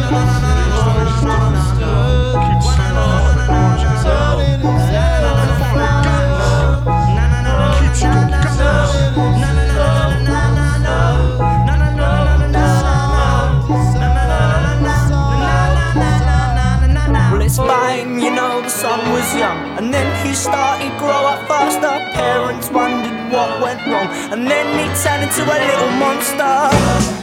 You know the son was young, and then he started grow up faster. Parents wondered what went wrong, and then he turned into a little monster.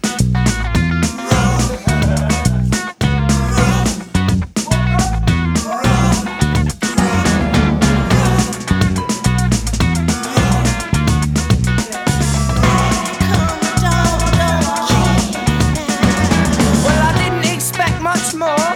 Well, I didn't expect much more.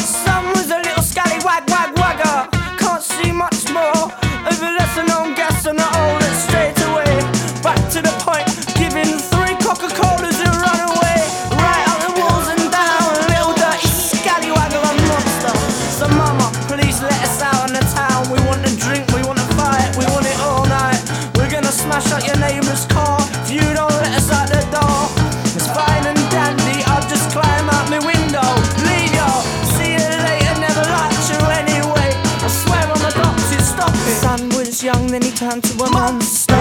Can't see much more of a lesson on gas and all it straight away. Back to the point, giving 3 Coca-Colas and run away. Right up the walls and down, little dirty scallywag of a monster. So mama, please let us out in the town. We want to drink, we want to fight, we want it all night. We're gonna smash up your neighbour's car if you don't let us out the door. It's fine and dandy, I'll just climb out my window. Leave y'all, see you later, never liked you anyway. I swear on the doctor, stop it. Son was young, then he turned to a monster.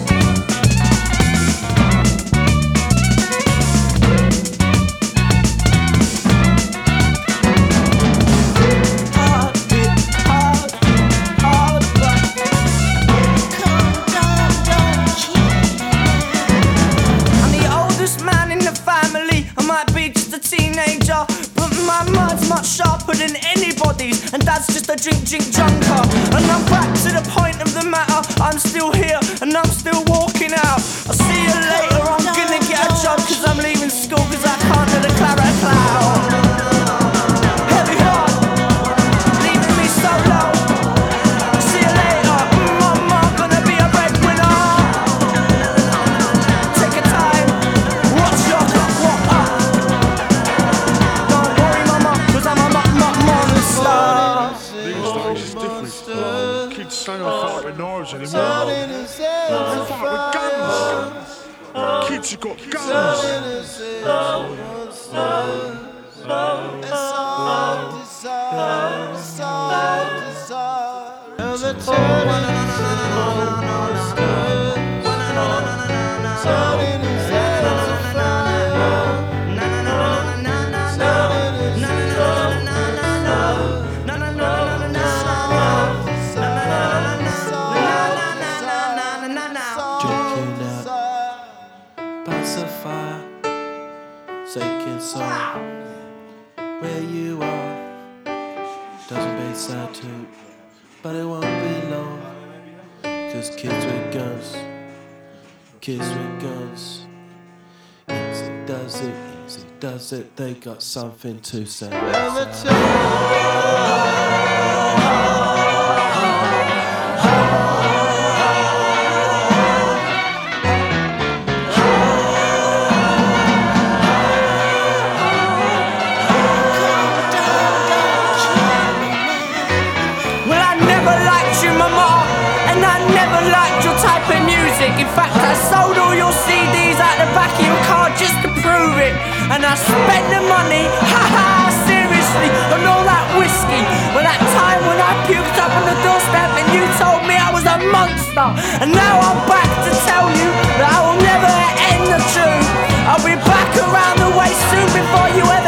Teenager, but my mind's much sharper than anybody's, and dad's just a drink junker. And I'm back to the point of the matter. I'm still here and I'm still walking out. I'll see you later, I'm gonna get a job, cause I'm leaving school, cause I can't do the claret cloud. Heavy heart, leaving me so low. See you later, mama, gonna be a breadwinner. Take your time, watch your clock, walk up. Kids don't fight with knives anymore. They fight with guns. Kids have got guns. Pacify, taking soul where you are. Doesn't be sad too, but it won't be long. Cause kids with guns, easy does it, they got something to say. In fact, I sold all your CDs out the back of your car just to prove it. And I spent the money, haha, seriously, on all that whiskey. Well, that time when I puked up on the doorstep and you told me I was a monster. And now I'm back to tell you that I will never end the truth. I'll be back around the way soon before you ever